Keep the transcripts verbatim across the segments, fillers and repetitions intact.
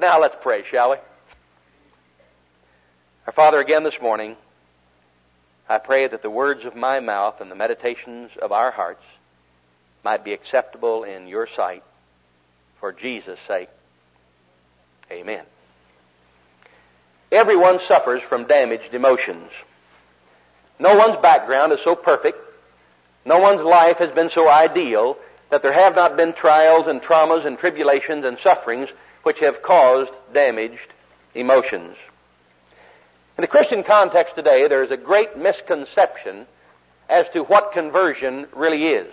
Now let's pray, shall we? Our Father, again this morning, I pray that the words of my mouth and the meditations of our hearts might be acceptable in your sight for Jesus' sake. Amen. Everyone suffers from damaged emotions. No one's background is so perfect, no one's life has been so ideal that there have not been trials and traumas and tribulations and sufferings which have caused damaged emotions. In the Christian context today, there is a great misconception as to what conversion really is.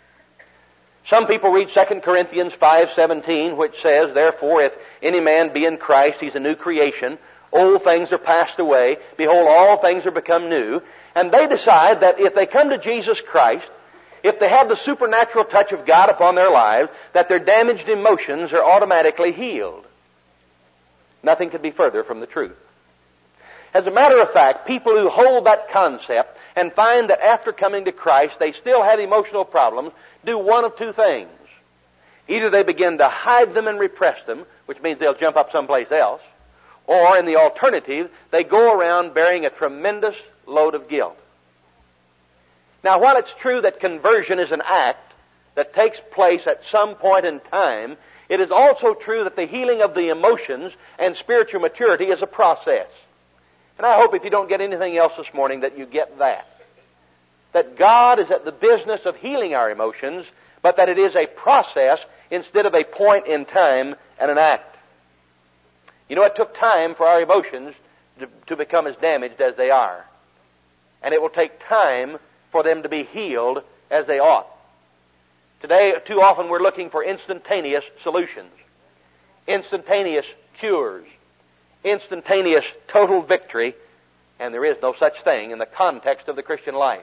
Some people read Second Corinthians five seventeen, which says, "Therefore, if any man be in Christ, he's a new creation. Old things are passed away. Behold, all things are become new." And they decide that if they come to Jesus Christ, if they have the supernatural touch of God upon their lives, that their damaged emotions are automatically healed. Nothing could be further from the truth. As a matter of fact, people who hold that concept and find that after coming to Christ they still have emotional problems do one of two things. Either they begin to hide them and repress them, which means they'll jump up someplace else, or in the alternative, they go around bearing a tremendous load of guilt. Now, while it's true that conversion is an act that takes place at some point in time, it is also true that the healing of the emotions and spiritual maturity is a process. And I hope if you don't get anything else this morning that you get that. That God is at the business of healing our emotions, but that it is a process instead of a point in time and an act. You know, it took time for our emotions to, to become as damaged as they are. And it will take time for them to be healed as they ought. Today, too often we're looking for instantaneous solutions, instantaneous cures, instantaneous total victory, and there is no such thing in the context of the Christian life.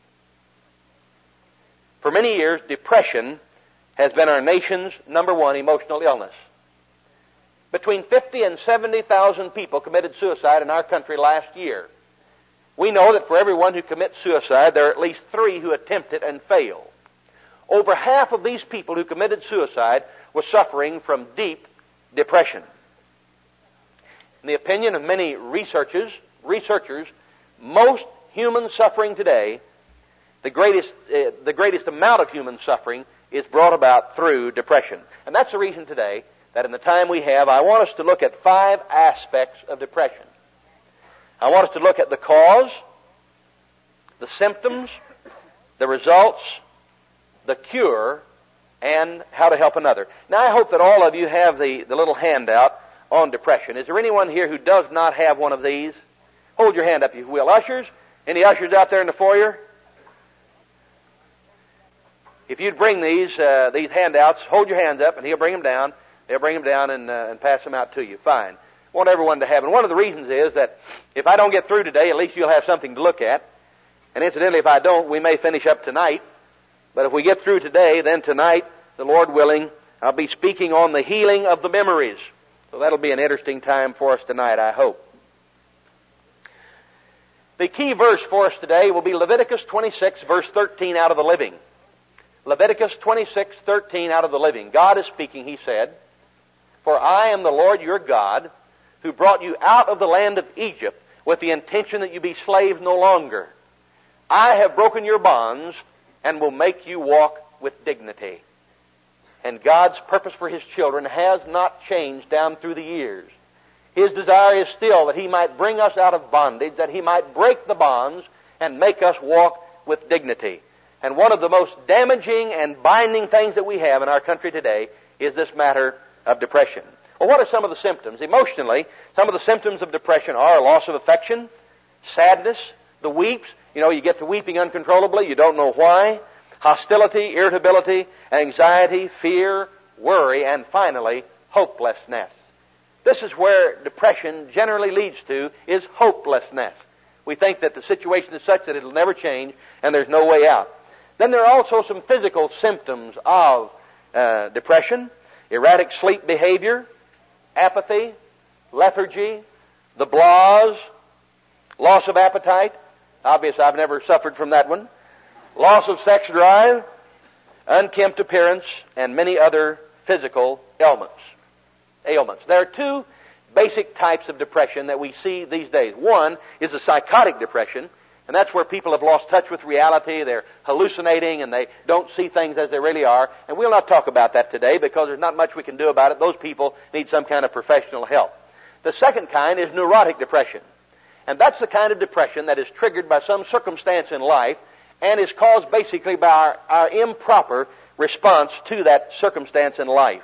For many years, depression has been our nation's number one emotional illness. Between fifty and seventy thousand people committed suicide in our country last year. We know that for everyone who commits suicide, there are at least three who attempt it and fail. Over half of these people who committed suicide were suffering from deep depression. In the opinion of many researchers, researchers, most human suffering today, the greatest, uh, the greatest amount of human suffering is brought about through depression. And that's the reason today that in the time we have, I want us to look at five aspects of depression. I want us to look at the cause, the symptoms, the results, the cure, and how to help another. Now, I hope that all of you have the, the little handout on depression. Is there anyone here who does not have one of these? Hold your hand up, if you will. Ushers? Any ushers out there in the foyer? If you'd bring these uh, these handouts, hold your hands up, and he'll bring them down. They'll bring them down and, uh, and pass them out to you. Fine. I want everyone to have. And one of the reasons is that if I don't get through today, at least you'll have something to look at. And incidentally, if I don't, we may finish up tonight. But if we get through today, then tonight, the Lord willing, I'll be speaking on the healing of the memories. So that'll be an interesting time for us tonight, I hope. The key verse for us today will be Leviticus twenty-six, verse thirteen out of the Living. Leviticus twenty-six, thirteen out of the Living. God is speaking, He said, "For I am the Lord your God, who brought you out of the land of Egypt with the intention that you be slaves no longer. I have broken your bonds and will make you walk with dignity." And God's purpose for His children has not changed down through the years. His desire is still that He might bring us out of bondage, that He might break the bonds and make us walk with dignity. And one of the most damaging and binding things that we have in our country today is this matter of depression. Well, what are some of the symptoms? Emotionally, some of the symptoms of depression are loss of affection, sadness, the weeps. You know, you get to weeping uncontrollably, you don't know why. Hostility, irritability, anxiety, fear, worry, and finally, hopelessness. This is where depression generally leads to, is hopelessness. We think that the situation is such that it'll never change and there's no way out. Then there are also some physical symptoms of uh, depression. Erratic sleep behavior, apathy, lethargy, the blahs, loss of appetite. Obviously, I've never suffered from that one. Loss of sex drive, unkempt appearance, and many other physical ailments. ailments. There are two basic types of depression that we see these days. One is a psychotic depression, and that's where people have lost touch with reality. They're hallucinating and they don't see things as they really are. And we'll not talk about that today because there's not much we can do about it. Those people need some kind of professional help. The second kind is neurotic depression. And that's the kind of depression that is triggered by some circumstance in life and is caused basically by our, our improper response to that circumstance in life.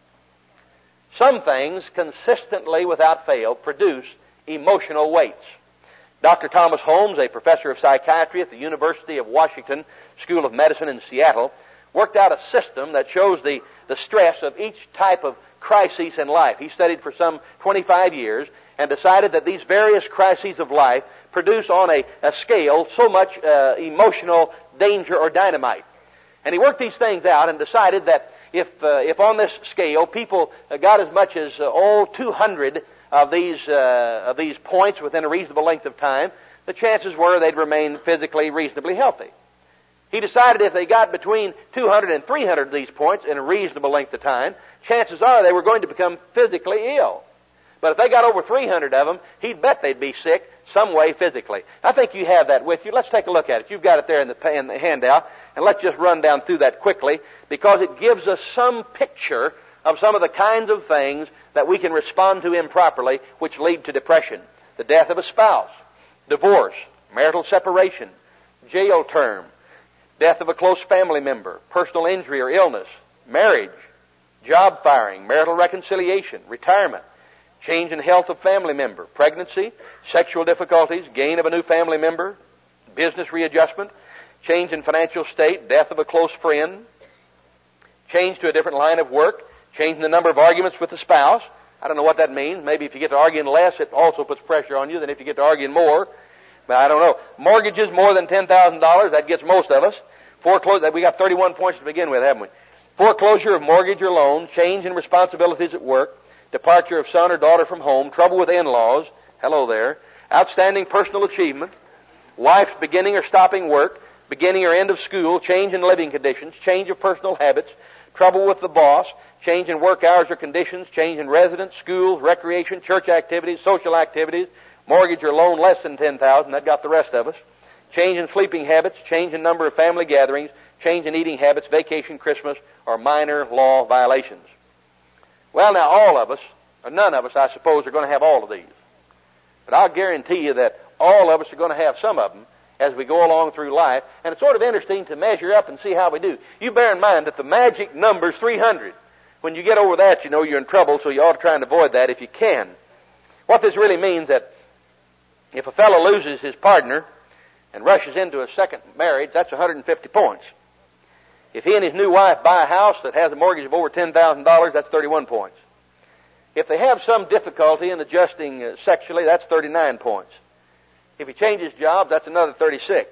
Some things consistently, without fail, produce emotional weights. Doctor Thomas Holmes, a professor of psychiatry at the University of Washington School of Medicine in Seattle, worked out a system that shows the, the stress of each type of crisis in life. He studied for some twenty-five years and decided that these various crises of life produce on a, a scale so much uh, emotional danger or dynamite. And he worked these things out and decided that if uh, if on this scale people uh, got as much as uh, oh two hundred of these uh, of these points within a reasonable length of time, the chances were they'd remain physically reasonably healthy. He decided if they got between two hundred and three hundred of these points in a reasonable length of time, chances are they were going to become physically ill. But if they got over three hundred of them, he'd bet they'd be sick some way physically. I think you have that with you. Let's take a look at it. You've got it there in the, in the handout, and let's just run down through that quickly because it gives us some picture of some of the kinds of things that we can respond to improperly which lead to depression. The death of a spouse, divorce, marital separation, jail term, death of a close family member, personal injury or illness, marriage, job firing, marital reconciliation, retirement, change in health of family member, pregnancy, sexual difficulties, gain of a new family member, business readjustment, change in financial state, death of a close friend, change to a different line of work, change in the number of arguments with the spouse. I don't know what that means. Maybe if you get to arguing less, it also puts pressure on you than if you get to arguing more. But I don't know. Mortgages more than ten thousand dollars, that gets most of us. Foreclosure, we got thirty-one points to begin with, haven't we? Foreclosure of mortgage or loan, change in responsibilities at work, departure of son or daughter from home, trouble with in-laws, hello there, outstanding personal achievement, wife's beginning or stopping work, beginning or end of school, change in living conditions, change of personal habits, trouble with the boss, change in work hours or conditions, change in residence, schools, recreation, church activities, social activities, mortgage or loan less than ten thousand dollars, that got the rest of us, change in sleeping habits, change in number of family gatherings, change in eating habits, vacation, Christmas, or minor law violations. Well, now all of us, or none of us, I suppose, are going to have all of these. But I'll guarantee you that all of us are going to have some of them as we go along through life. And it's sort of interesting to measure up and see how we do. You bear in mind that the magic number is three hundred. When you get over that, you know you're in trouble, so you ought to try and avoid that if you can. What this really means that if a fellow loses his partner and rushes into a second marriage, that's one hundred fifty points. If he and his new wife buy a house that has a mortgage of over ten thousand dollars, that's thirty-one points. If they have some difficulty in adjusting uh, sexually, that's thirty-nine points. If he changes jobs, that's another thirty-six.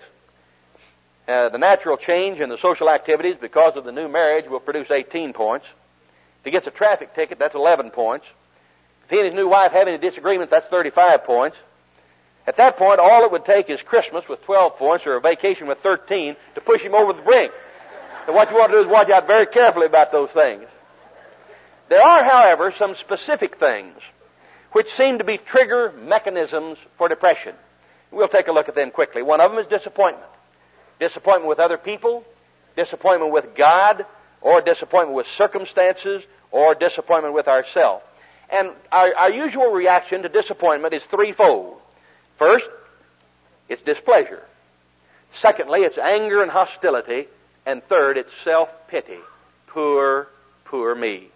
Uh, the natural change in the social activities because of the new marriage will produce eighteen points. If he gets a traffic ticket, that's eleven points. If he and his new wife have any disagreements, that's thirty-five points. At that point, all it would take is Christmas with twelve points or a vacation with thirteen to push him over the brink. So what you want to do is watch out very carefully about those things. There are, however, some specific things which seem to be trigger mechanisms for depression. We'll take a look at them quickly. One of them is disappointment. Disappointment with other people, disappointment with God, or disappointment with circumstances, or disappointment with ourselves. And our, our usual reaction to disappointment is threefold. First, it's displeasure. Secondly, it's anger and hostility. And third, it's self-pity. Poor, poor me.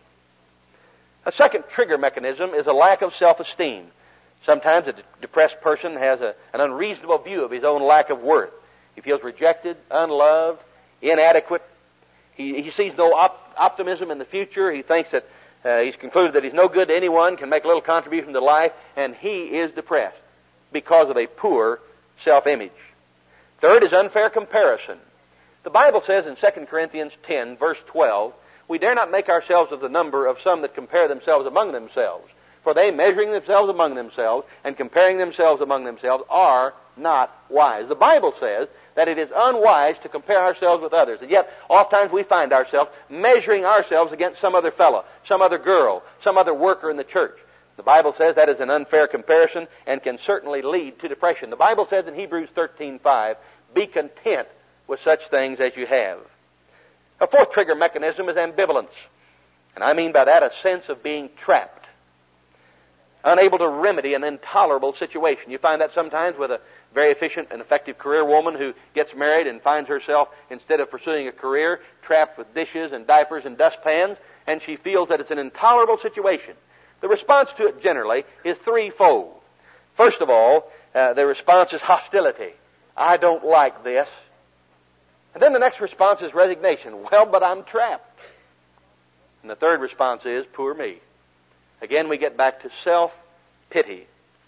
A second trigger mechanism is a lack of self-esteem. Sometimes a depressed person has a, an unreasonable view of his own lack of worth. He feels rejected, unloved, inadequate. He, he sees no op- optimism in the future. He thinks that uh, he's concluded that he's no good to anyone, can make a little contribution to life, and he is depressed because of a poor self-image. Third is unfair comparison. The Bible says in Second Corinthians ten, verse twelve, we dare not make ourselves of the number of some that compare themselves among themselves. For they, measuring themselves among themselves and comparing themselves among themselves, are not wise. The Bible says that it is unwise to compare ourselves with others. And yet, oftentimes we find ourselves measuring ourselves against some other fellow, some other girl, some other worker in the church. The Bible says that is an unfair comparison and can certainly lead to depression. The Bible says in Hebrews thirteen five, be content with such things as you have. A fourth trigger mechanism is ambivalence. And I mean by that a sense of being trapped, unable to remedy an intolerable situation. You find that sometimes with a very efficient and effective career woman who gets married and finds herself, instead of pursuing a career, trapped with dishes and diapers and dustpans, and she feels that it's an intolerable situation. The response to it generally is threefold. First of all, uh, the response is hostility. I don't like this. And then the next response is resignation. Well, but I'm trapped. And the third response is, poor me. Again, we get back to self-pity.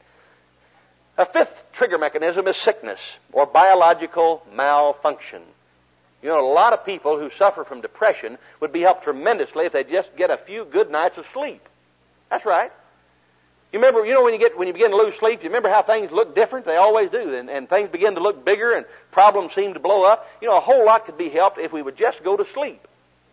A fifth trigger mechanism is sickness or biological malfunction. You know, a lot of people who suffer from depression would be helped tremendously if they just get a few good nights of sleep. That's right. You remember, you know, when you get when you begin to lose sleep, you remember how things look different? They always do, and, and things begin to look bigger, and problems seem to blow up. You know, a whole lot could be helped if we would just go to sleep.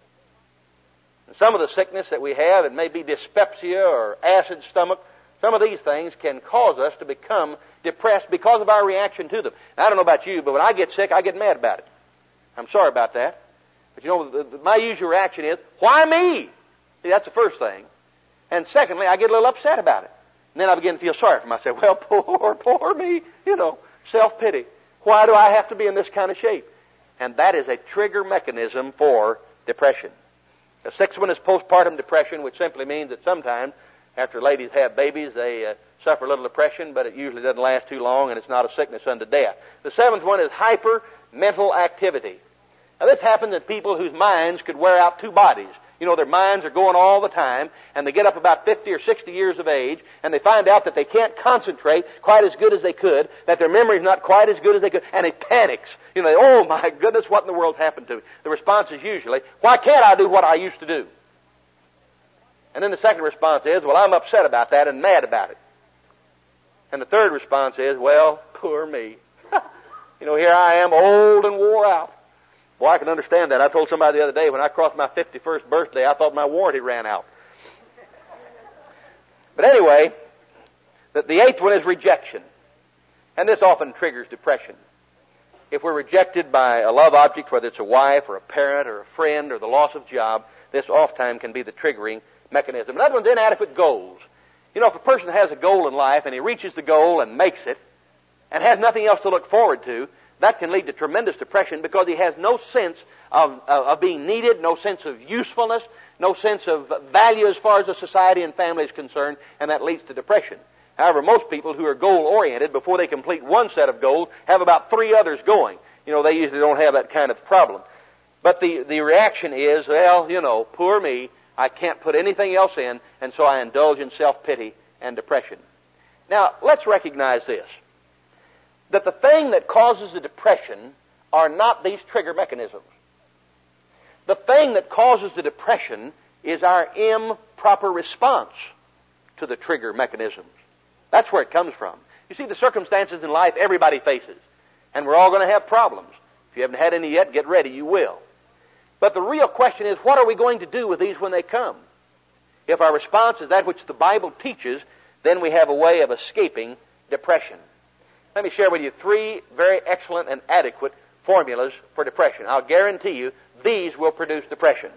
And some of the sickness that we have, it may be dyspepsia or acid stomach. Some of these things can cause us to become depressed because of our reaction to them. Now, I don't know about you, but when I get sick, I get mad about it. I'm sorry about that. But you know, the, the, my usual reaction is, why me? See, that's the first thing. And secondly, I get a little upset about it. And then I begin to feel sorry for myself. Well, poor, poor me. You know, self-pity. Why do I have to be in this kind of shape? And that is a trigger mechanism for depression. The sixth one is postpartum depression, which simply means that sometimes after ladies have babies, they uh, suffer a little depression, but it usually doesn't last too long, and it's not a sickness unto death. The seventh one is hyper mental activity. Now, this happens in people whose minds could wear out two bodies. You know, their minds are going all the time, and they get up about fifty or sixty years of age, and they find out that they can't concentrate quite as good as they could, that their memory's not quite as good as they could, and it panics. You know, they, oh my goodness, what in the world's happened to me? The response is usually, why can't I do what I used to do? And then the second response is, well, I'm upset about that and mad about it. And the third response is, well, poor me. You know, here I am, old and wore out. Boy, I can understand that. I told somebody the other day, when I crossed my fifty-first birthday, I thought my warranty ran out. But anyway, the, the eighth one is rejection. And this often triggers depression. If we're rejected by a love object, whether it's a wife or a parent or a friend or the loss of job, this oftentimes can be the triggering mechanism. Another one's inadequate goals. You know, if a person has a goal in life and he reaches the goal and makes it and has nothing else to look forward to, that can lead to tremendous depression because he has no sense of, of, of being needed, no sense of usefulness, no sense of value as far as the society and family is concerned, and that leads to depression. However, most people who are goal-oriented, before they complete one set of goals, have about three others going. You know, they usually don't have that kind of problem. But the, the reaction is, well, you know, poor me, I can't put anything else in, and so I indulge in self-pity and depression. Now, let's recognize this, that the thing that causes the depression are not these trigger mechanisms. The thing that causes the depression is our improper response to the trigger mechanisms. That's where it comes from. You see, the circumstances in life everybody faces, and we're all going to have problems. If you haven't had any yet, get ready, you will. But the real question is, what are we going to do with these when they come? If our response is that which the Bible teaches, then we have a way of escaping depression. Let me share with you three very excellent and adequate formulas for depression. I'll guarantee you these will produce depression.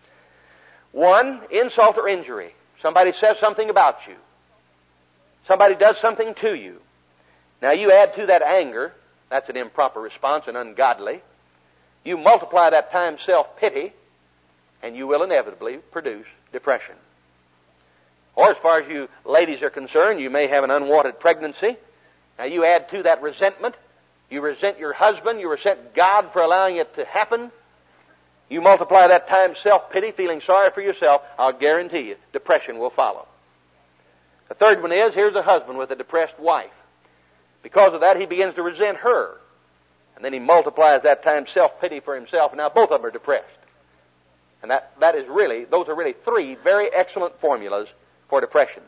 One, insult or injury. Somebody says something about you. Somebody does something to you. Now you add to that anger. That's an improper response and ungodly. You multiply that times self-pity, and you will inevitably produce depression. Or as far as you ladies are concerned, you may have an unwanted pregnancy. Now you add to that resentment. You resent your husband. You resent God for allowing it to happen. You multiply that times self-pity, feeling sorry for yourself. I'll guarantee you, depression will follow. The third one is, here's a husband with a depressed wife. Because of that, he begins to resent her. And then he multiplies that times self-pity for himself, and now both of them are depressed. And that, that is really, those are really three very excellent formulas for depression.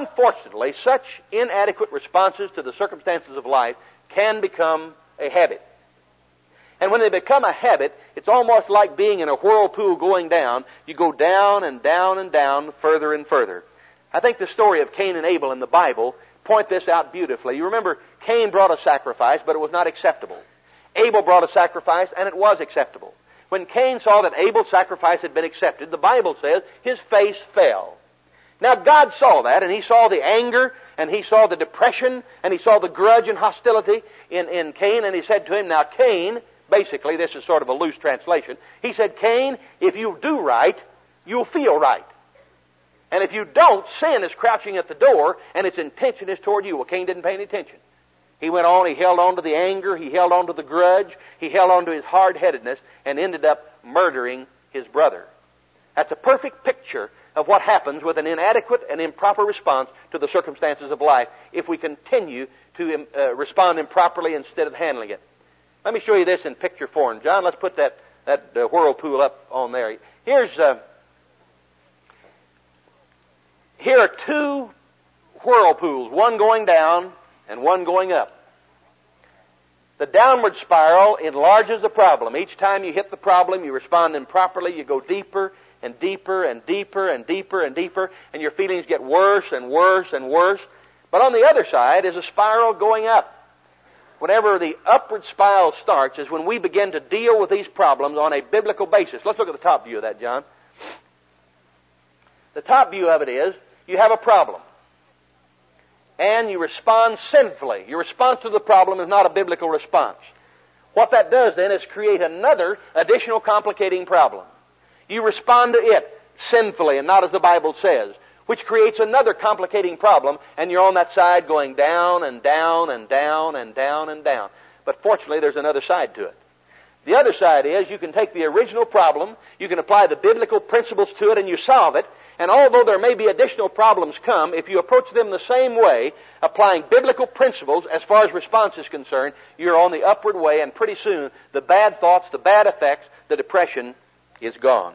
Unfortunately, such inadequate responses to the circumstances of life can become a habit. And when they become a habit, it's almost like being in a whirlpool going down. You go down and down and down, further and further. I think the story of Cain and Abel in the Bible point this out beautifully. You remember, Cain brought a sacrifice, but it was not acceptable. Abel brought a sacrifice, and it was acceptable. When Cain saw that Abel's sacrifice had been accepted, the Bible says his face fell. Now God saw that, and He saw the anger, and He saw the depression, and He saw the grudge and hostility in, in Cain, and He said to him, now Cain, basically, this is sort of a loose translation. He said, Cain, if you do right, you'll feel right. And if you don't, sin is crouching at the door, and its intention is toward you. Well, Cain didn't pay any attention. He went on, he held on to the anger, he held on to the grudge, he held on to his hard-headedness, and ended up murdering his brother. That's a perfect picture of what happens with an inadequate and improper response to the circumstances of life if we continue to uh, respond improperly instead of handling it. Let me show you this in picture form. John, let's put that, that uh, whirlpool up on there. Here's, uh, here are two whirlpools, one going down and one going up. The downward spiral enlarges the problem. Each time you hit the problem, you respond improperly, you go deeper and deeper and deeper and deeper and deeper, and your feelings get worse and worse and worse. But on the other side is a spiral going up. Whenever the upward spiral starts is when we begin to deal with these problems on a biblical basis. Let's look at the top view of that, John. The top view of it is, you have a problem. And you respond sinfully. Your response to the problem is not a biblical response. What that does then is create another additional complicating problem. You respond to it sinfully and not as the Bible says, which creates another complicating problem, and you're on that side going down and down and down and down and down. But fortunately, there's another side to it. The other side is you can take the original problem, you can apply the biblical principles to it, and you solve it. And although there may be additional problems come, if you approach them the same way, applying biblical principles as far as response is concerned, you're on the upward way, and pretty soon the bad thoughts, the bad effects, the depression is gone.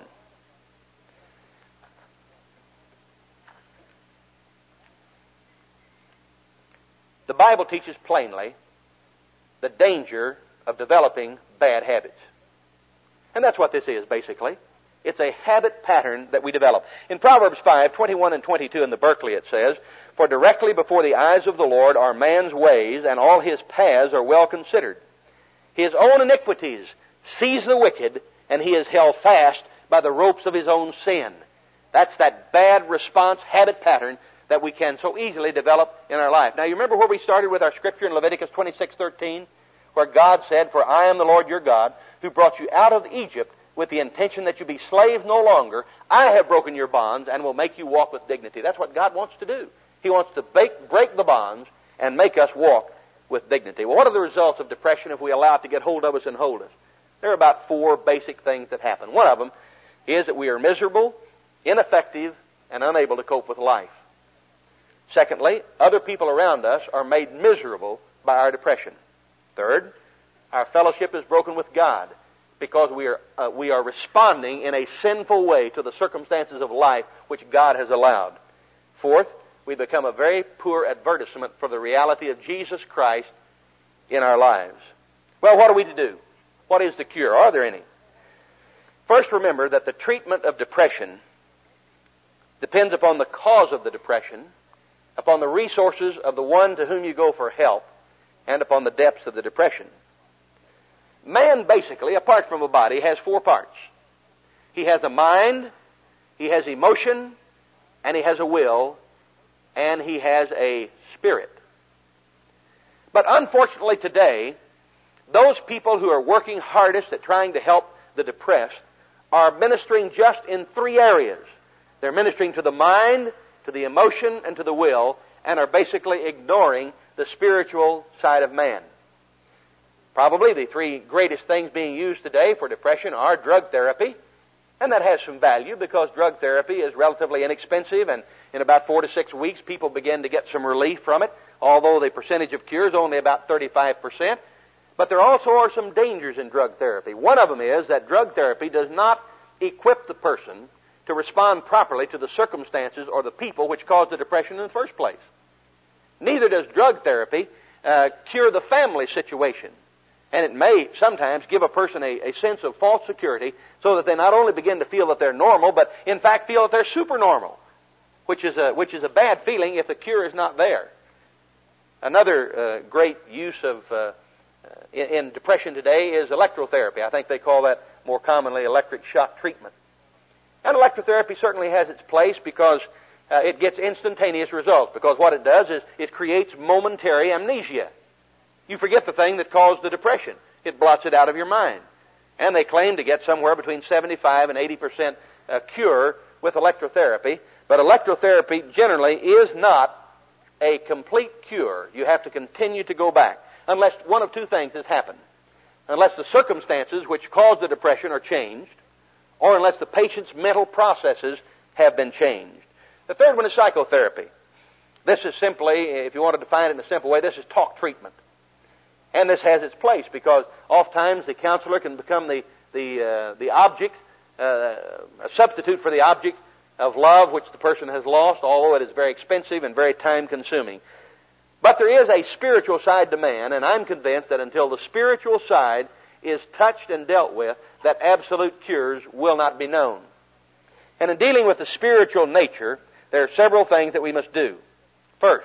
The Bible teaches plainly the danger of developing bad habits. And that's what this is, basically. It's a habit pattern that we develop. In Proverbs five, twenty-one and twenty-two in the Berkeley it says, for directly before the eyes of the Lord are man's ways, and all his paths are well considered. His own iniquities seize the wicked, and he is held fast by the ropes of his own sin. That's that bad response habit pattern that we can so easily develop in our life. Now you remember where we started with our scripture in Leviticus twenty-six thirteen, where God said, for I am the Lord your God, who brought you out of Egypt with the intention that you be slaves no longer. I have broken your bonds and will make you walk with dignity. That's what God wants to do. He wants to break, break the bonds and make us walk with dignity. Well, what are the results of depression if we allow it to get hold of us and hold us? There are about four basic things that happen. One of them is that we are miserable, ineffective, and unable to cope with life. Secondly, other people around us are made miserable by our depression. Third, our fellowship is broken with God, because we are uh, we are responding in a sinful way to the circumstances of life which God has allowed. Fourth, we become a very poor advertisement for the reality of Jesus Christ in our lives. Well, what are we to do? What is the cure? Are there any? First, remember that the treatment of depression depends upon the cause of the depression, upon the resources of the one to whom you go for help, and upon the depths of the depression. Man, basically, apart from a body, has four parts. He has a mind, he has emotion, and he has a will, and he has a spirit. But unfortunately today, those people who are working hardest at trying to help the depressed are ministering just in three areas. They're ministering to the mind, to the emotion, and to the will, and are basically ignoring the spiritual side of man. Probably the three greatest things being used today for depression are drug therapy, and that has some value because drug therapy is relatively inexpensive, and in about four to six weeks people begin to get some relief from it, although the percentage of cure is only about thirty-five percent. But there also are some dangers in drug therapy. One of them is that drug therapy does not equip the person to respond properly to the circumstances or the people which caused the depression in the first place. Neither does drug therapy uh, cure the family situation. And it may sometimes give a person a, a sense of false security so that they not only begin to feel that they're normal, but in fact feel that they're supernormal, which is a, which is a bad feeling if the cure is not there. Another uh, great use of uh, in, in depression today is electrotherapy. I think they call that more commonly electric shock treatment. And electrotherapy certainly has its place because uh, it gets instantaneous results, because what it does is it creates momentary amnesia. You forget the thing that caused the depression. It blots it out of your mind. And they claim to get somewhere between seventy-five and eighty percent uh, cure with electrotherapy. But electrotherapy generally is not a complete cure. You have to continue to go back, unless one of two things has happened. Unless the circumstances which caused the depression are changed, or unless the patient's mental processes have been changed. The third one is psychotherapy. This is simply, if you want to define it in a simple way, this is talk treatment. And this has its place because oftentimes the counselor can become the the uh, the object, uh, a substitute for the object of love which the person has lost, although it is very expensive and very time-consuming. But there is a spiritual side to man, and I'm convinced that until the spiritual side is touched and dealt with, that absolute cures will not be known. And in dealing with the spiritual nature, there are several things that we must do. First,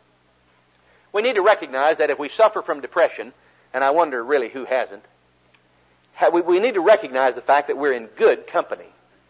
we need to recognize that if we suffer from depression, and I wonder really who hasn't, we need to recognize the fact that we're in good company.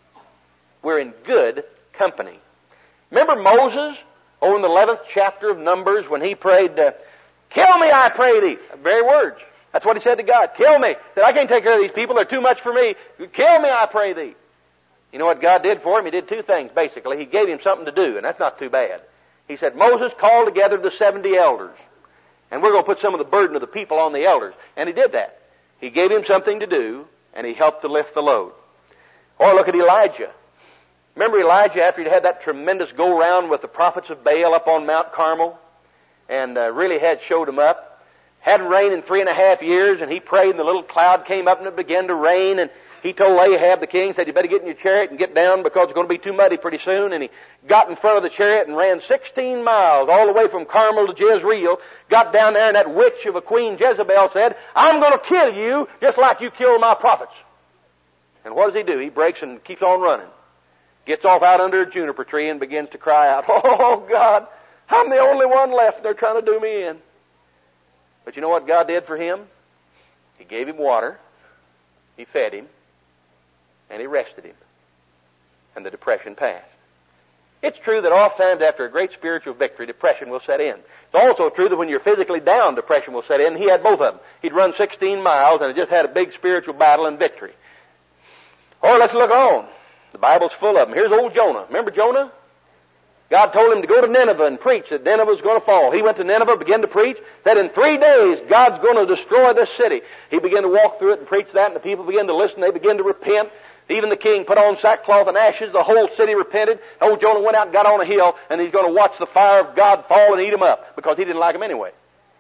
We're in good company. Remember Moses, over in the eleventh chapter of Numbers, when he prayed, uh, kill me, I pray thee. Very words. That's what he said to God. Kill me. He said, I can't take care of these people. They're too much for me. Kill me, I pray thee. You know what God did for him? He did two things, basically. He gave him something to do, and that's not too bad. He said, Moses, call together the seventy elders, and we're going to put some of the burden of the people on the elders. And he did that. He gave him something to do, and he helped to lift the load. Or look at Elijah. Remember Elijah after he'd had that tremendous go-round with the prophets of Baal up on Mount Carmel, and uh, really had showed them up. Hadn't rained in three and a half years, and he prayed, and the little cloud came up, and it began to rain, and he told Ahab the king, said, you better get in your chariot and get down because it's going to be too muddy pretty soon. And he got in front of the chariot and ran sixteen miles all the way from Carmel to Jezreel, got down there, and that witch of a queen Jezebel said, I'm going to kill you just like you killed my prophets. And what does he do? He breaks and keeps on running. Gets off out under a juniper tree and begins to cry out, oh God, I'm the only one left and they're trying to do me in. But you know what God did for him? He gave him water, he fed him, and he rested him. And the depression passed. It's true that oftentimes after a great spiritual victory, depression will set in. It's also true that when you're physically down, depression will set in. He had both of them. He'd run sixteen miles and had just had a big spiritual battle and victory. Or let's look on. The Bible's full of them. Here's old Jonah. Remember Jonah? God told him to go to Nineveh and preach that Nineveh was going to fall. He went to Nineveh, began to preach, said in three days God's going to destroy this city. He began to walk through it and preach that, and the people began to listen. They began to repent. Even the king put on sackcloth and ashes. The whole city repented. Old Jonah went out and got on a hill, and he's going to watch the fire of God fall and eat him up because he didn't like him anyway.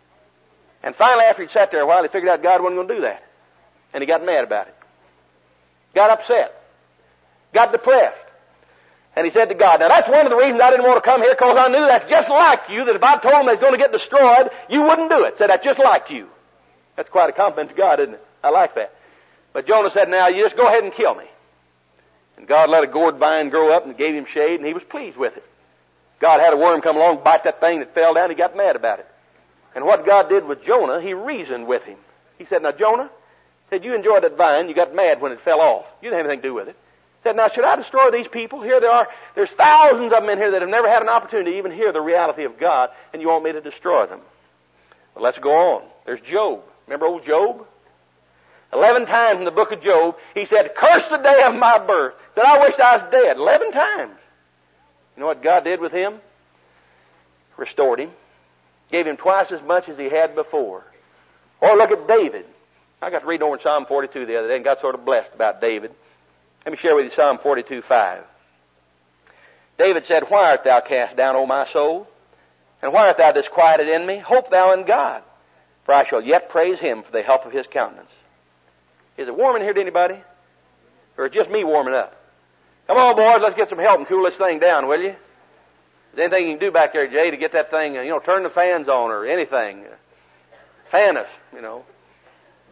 And finally, after he'd sat there a while, he figured out God wasn't going to do that. And he got mad about it. Got upset. Got depressed. And he said to God, now that's one of the reasons I didn't want to come here, because I knew that's just like you, that if I told them they was going to get destroyed, you wouldn't do it. Said, that's just like you. That's quite a compliment to God, isn't it? I like that. But Jonah said, now you just go ahead and kill me. And God let a gourd vine grow up and gave him shade, and he was pleased with it. God had a worm come along, bite that thing that fell down, he got mad about it. And what God did with Jonah, he reasoned with him. He said, now Jonah, said, you enjoyed that vine, you got mad when it fell off. You didn't have anything to do with it. Said, now should I destroy these people? Here they are. There's thousands of them in here that have never had an opportunity to even hear the reality of God, and you want me to destroy them. Well, let's go on. There's Job. Remember old Job? Eleven times in the book of Job, he said, curse the day of my birth. Said, I wish I was dead. Eleven times. You know what God did with him? Restored him. Gave him twice as much as he had before. Or look at David. I got to read over in Psalm forty-two the other day and got sort of blessed about David. Let me share with you Psalm forty-two five. David said, why art thou cast down, O my soul? And why art thou disquieted in me? Hope thou in God, for I shall yet praise him for the help of his countenance. Is it warm in here to anybody? Or is it just me warming up? Come on, boys, let's get some help and cool this thing down, will you? Is there anything you can do back there, Jay, to get that thing, you know, turn the fans on or anything? Fan us, you know.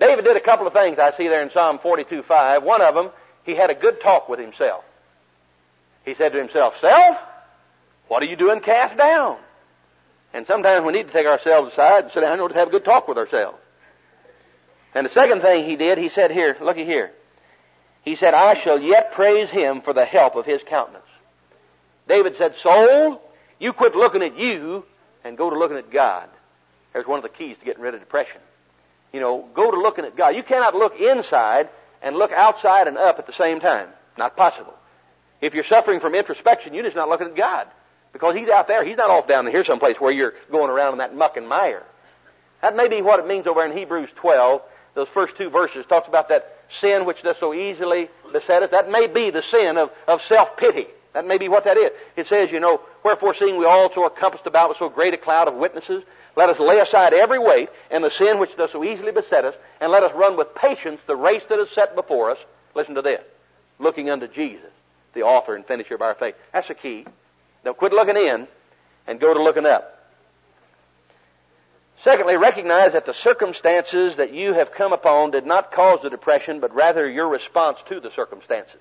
David did a couple of things I see there in Psalm forty-two five. One of them, he had a good talk with himself. He said to himself, "Self, what are you doing cast down?" And sometimes we need to take ourselves aside and sit down and have a good talk with ourselves. And the second thing he did, he said here, looky here. He said, "I shall yet praise him for the help of his countenance." David said, "Soul, you quit looking at you and go to looking at God." There's one of the keys to getting rid of depression. You know, go to looking at God. You cannot look inside and look outside and up at the same time. Not possible. If you're suffering from introspection, you're just not looking at God. Because He's out there. He's not off down here someplace where you're going around in that muck and mire. That may be what it means over in Hebrews twelve. Those first two verses talks about that sin which does so easily beset us. That may be the sin of, of self-pity. That may be what that is. It says, you know, "Wherefore seeing we also are compassed about with so great a cloud of witnesses, let us lay aside every weight and the sin which does so easily beset us, and let us run with patience the race that is set before us." Listen to this. Looking unto Jesus, the author and finisher of our faith. That's the key. Now quit looking in and go to looking up. Secondly, recognize that the circumstances that you have come upon did not cause the depression, but rather your response to the circumstances.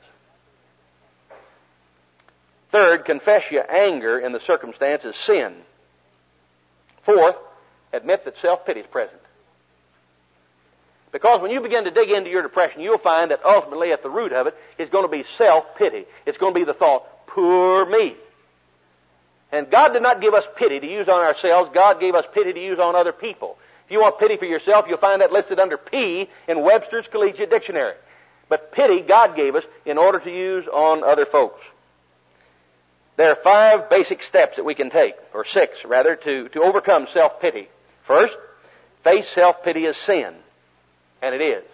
Third, confess your anger in the circumstance as sin. Fourth, admit that self-pity is present. Because when you begin to dig into your depression, you'll find that ultimately at the root of it is going to be self-pity. It's going to be the thought, "Poor me." And God did not give us pity to use on ourselves. God gave us pity to use on other people. If you want pity for yourself, you'll find that listed under P in Webster's Collegiate Dictionary. But pity God gave us in order to use on other folks. There are five basic steps that we can take, or six rather, to, to overcome self-pity. First, face self-pity as sin. And it is.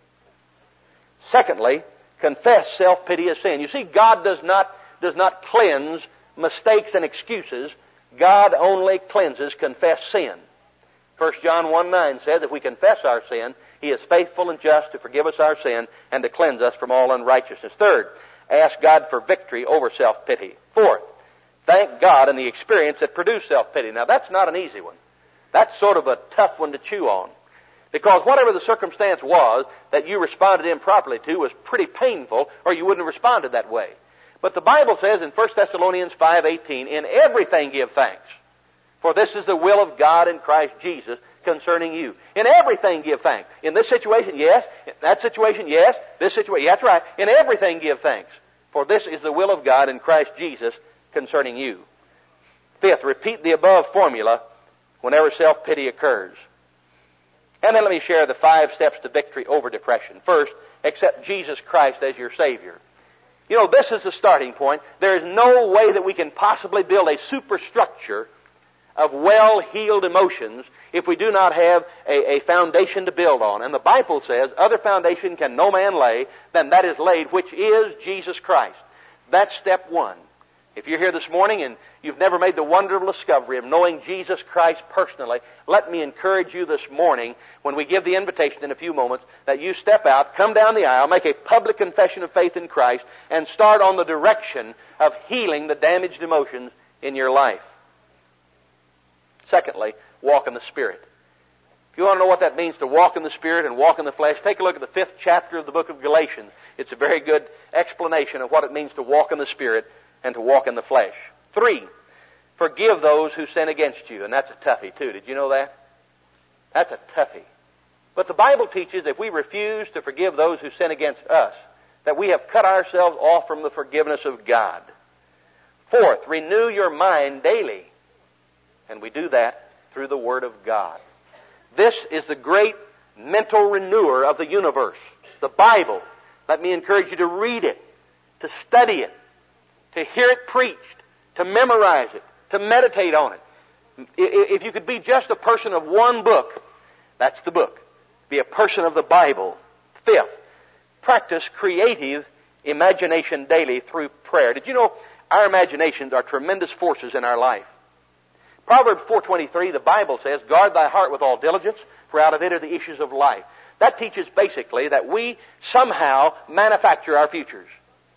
Secondly, confess self-pity as sin. You see, God does not, does not cleanse mistakes and excuses. God only cleanses confessed sin. First John one nine says, "If we confess our sin, He is faithful and just to forgive us our sin and to cleanse us from all unrighteousness." Third, ask God for victory over self-pity. Fourth, thank God in the experience that produced self-pity. Now that's not an easy one. That's sort of a tough one to chew on. Because whatever the circumstance was that you responded improperly to was pretty painful, or you wouldn't have responded that way. But the Bible says in First Thessalonians five eighteen, "In everything give thanks, for this is the will of God in Christ Jesus concerning you." In everything give thanks. In this situation, yes. In that situation, yes. This situation, that's right. In everything give thanks, for this is the will of God in Christ Jesus concerning you. Fifth, repeat the above formula whenever self-pity occurs. And then let me share the five steps to victory over depression. First, accept Jesus Christ as your Savior. You know, this is the starting point. There is no way that we can possibly build a superstructure of well-healed emotions if we do not have a, a foundation to build on. And the Bible says, "Other foundation can no man lay than that is laid, which is Jesus Christ." That's step one. If you're here this morning and you've never made the wonderful discovery of knowing Jesus Christ personally, let me encourage you this morning, when we give the invitation in a few moments, that you step out, come down the aisle, make a public confession of faith in Christ, and start on the direction of healing the damaged emotions in your life. Secondly, walk in the Spirit. If you want to know what that means to walk in the Spirit and walk in the flesh, take a look at the fifth chapter of the book of Galatians. It's a very good explanation of what it means to walk in the Spirit and to walk in the flesh. Three, forgive those who sin against you. And that's a toughie too. Did you know that? That's a toughie. But the Bible teaches if we refuse to forgive those who sin against us, that we have cut ourselves off from the forgiveness of God. Fourth, renew your mind daily. And we do that through the Word of God. This is the great mental renewer of the universe. The Bible. Let me encourage you to read it, to study it, to hear it preached, to memorize it, to meditate on it. If you could be just a person of one book, that's the book. Be a person of the Bible. Fifth, practice creative imagination daily through prayer. Did you know our imaginations are tremendous forces in our life? Proverbs four twenty-three, the Bible says, "Guard thy heart with all diligence, for out of it are the issues of life." That teaches basically that we somehow manufacture our futures.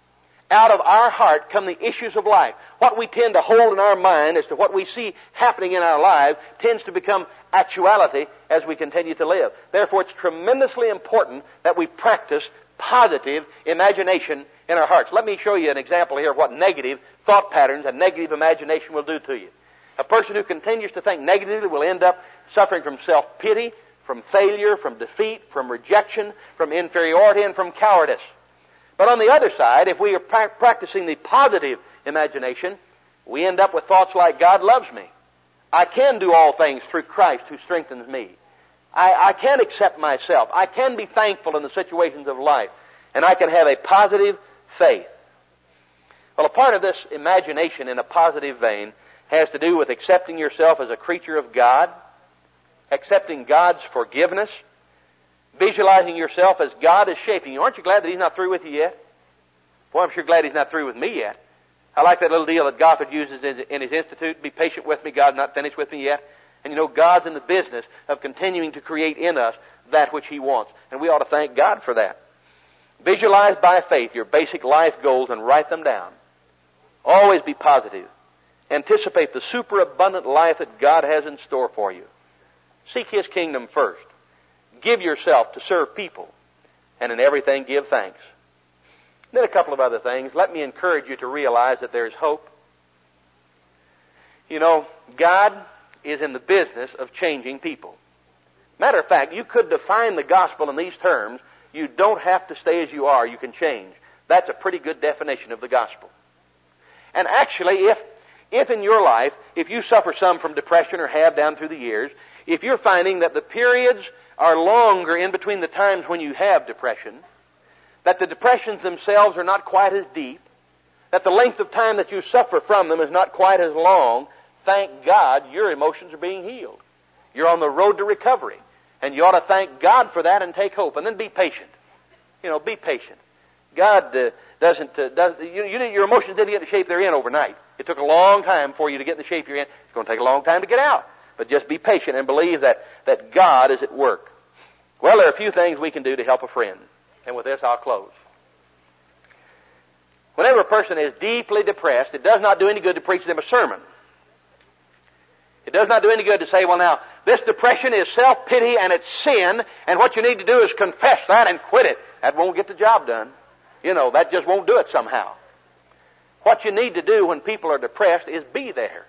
Out of our heart come the issues of life. What we tend to hold in our mind as to what we see happening in our lives tends to become actuality as we continue to live. Therefore, it's tremendously important that we practice positive imagination in our hearts. Let me show you an example here of what negative thought patterns and negative imagination will do to you. A person who continues to think negatively will end up suffering from self-pity, from failure, from defeat, from rejection, from inferiority, and from cowardice. But on the other side, if we are pra- practicing the positive imagination, we end up with thoughts like, God loves me. I can do all things through Christ who strengthens me. I, I can accept myself. I can be thankful in the situations of life. And I can have a positive faith. Well, a part of this imagination in a positive vein has to do with accepting yourself as a creature of God, accepting God's forgiveness, visualizing yourself as God is shaping you. Aren't you glad that He's not through with you yet? Boy, I'm sure glad He's not through with me yet. I like that little deal that Gothard uses in his institute. Be patient with me, God's not finished with me yet. And you know, God's in the business of continuing to create in us that which He wants. And we ought to thank God for that. Visualize by faith your basic life goals and write them down. Always be positive. Anticipate the superabundant life that God has in store for you. Seek His kingdom first. Give yourself to serve people. And in everything give thanks. Then a couple of other things. Let me encourage you to realize that there's hope. You know, God is in the business of changing people. Matter of fact, you could define the gospel in these terms. You don't have to stay as you are. You can change. That's a pretty good definition of the gospel. And actually, if if in your life, if you suffer some from depression or have down through the years, if you're finding that the periods are longer in between the times when you have depression, that the depressions themselves are not quite as deep, that the length of time that you suffer from them is not quite as long, thank God your emotions are being healed. You're on the road to recovery. And you ought to thank God for that and take hope. And then be patient. You know, be patient. God uh, doesn't, uh, does, you, you, your emotions didn't get in the shape they're in overnight. It took a long time for you to get in the shape you're in. It's going to take a long time to get out. But just be patient and believe that, that God is at work. Well, there are a few things we can do to help a friend. And with this, I'll close. Whenever a person is deeply depressed, it does not do any good to preach them a sermon. It does not do any good to say, well now, this depression is self-pity and it's sin, and what you need to do is confess that and quit it. That won't get the job done. You know, that just won't do it somehow. What you need to do when people are depressed is be there.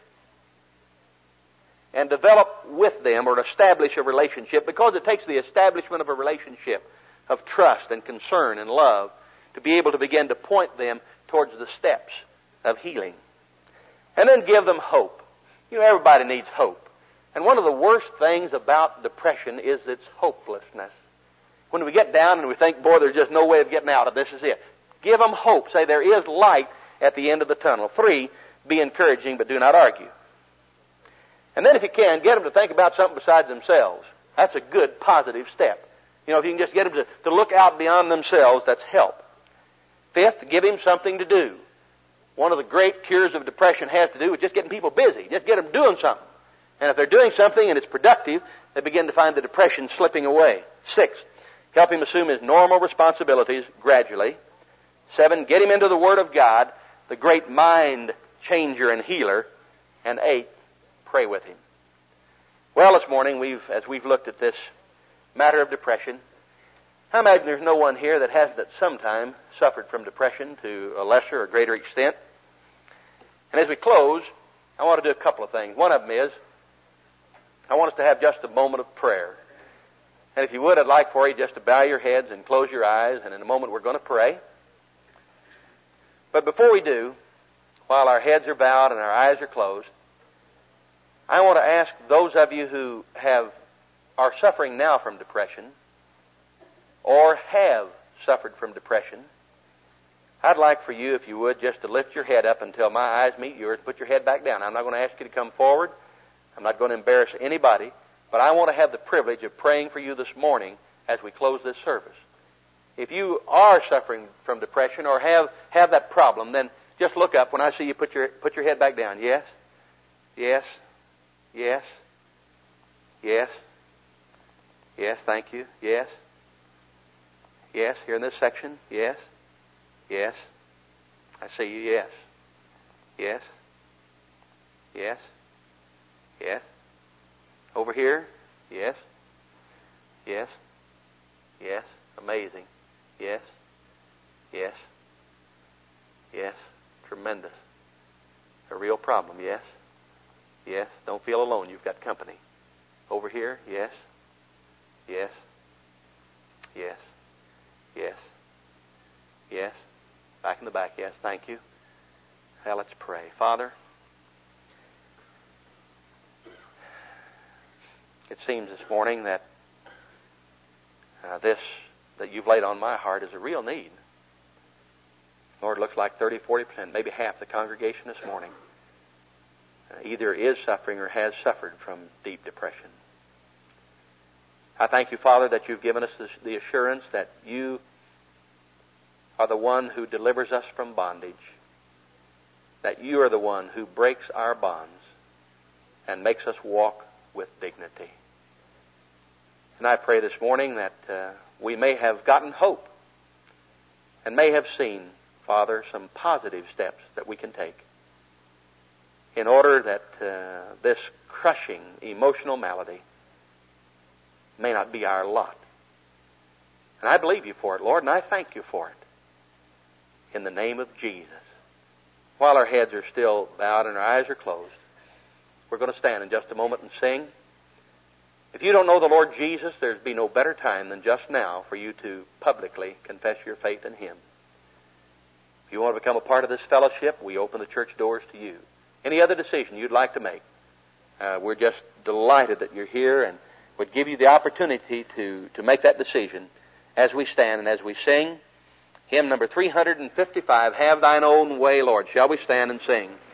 And develop with them or establish a relationship, because it takes the establishment of a relationship of trust and concern and love to be able to begin to point them towards the steps of healing. And then give them hope. You know, everybody needs hope. And one of the worst things about depression is its hopelessness. When we get down and we think, boy, there's just no way of getting out of this, is it. Give them hope. Say there is light at the end of the tunnel. Three, be encouraging, but do not argue. And then if you can, get them to think about something besides themselves. That's a good, positive step. You know, if you can just get them to, to look out beyond themselves, that's help. Fifth, give him something to do. One of the great cures of depression has to do with just getting people busy. Just get them doing something. And if they're doing something and it's productive, they begin to find the depression slipping away. Sixth, help him assume his normal responsibilities gradually. Seven, get him into the Word of God, the great mind changer and healer. And eight, pray with him. Well, this morning, we've, as we've looked at this matter of depression, I imagine there's no one here that hasn't at some time suffered from depression to a lesser or greater extent. And as we close, I want to do a couple of things. One of them is, I want us to have just a moment of prayer. And if you would, I'd like for you just to bow your heads and close your eyes, and in a moment we're going to pray. But before we do, while our heads are bowed and our eyes are closed, I want to ask those of you who have are suffering now from depression, or have suffered from depression, I'd like for you, if you would, just to lift your head up until my eyes meet yours. Put your head back down. I'm not going to ask you to come forward. I'm not going to embarrass anybody. But I want to have the privilege of praying for you this morning as we close this service. If you are suffering from depression or have, have that problem, then just look up when I see you put your, put your head back down. Yes? Yes? Yes? Yes? Yes, thank you. Yes? Yes, here in this section. Yes? Yes? I see you, yes. Yes. Yes. Yes. Over here? Yes. Yes. Yes. Amazing. Yes. Yes. Yes. Tremendous. A real problem, yes. Yes. Don't feel alone. You've got company. Over here? Yes. Yes. Yes. Yes. Yes. Back in the back, yes. Thank you. Now let's pray. Father, it seems this morning that uh, this that you've laid on my heart is a real need. Lord, it looks like thirty, forty percent, maybe half the congregation this morning uh, either is suffering or has suffered from deep depression. I thank you, Father, that you've given us this, the assurance that you are the one who delivers us from bondage, that you are the one who breaks our bonds and makes us walk with dignity. And I pray this morning that uh, we may have gotten hope and may have seen, Father, some positive steps that we can take in order that uh, this crushing emotional malady may not be our lot. And I believe you for it, Lord, and I thank you for it. In the name of Jesus. While our heads are still bowed and our eyes are closed, we're going to stand in just a moment and sing. If you don't know the Lord Jesus, there's be no better time than just now for you to publicly confess your faith in Him. If you want to become a part of this fellowship, we open the church doors to you. Any other decision you'd like to make, uh, we're just delighted that you're here and would give you the opportunity to, to make that decision as we stand and as we sing. Hymn number three hundred fifty-five, Have Thine Own Way, Lord. Shall we stand and sing?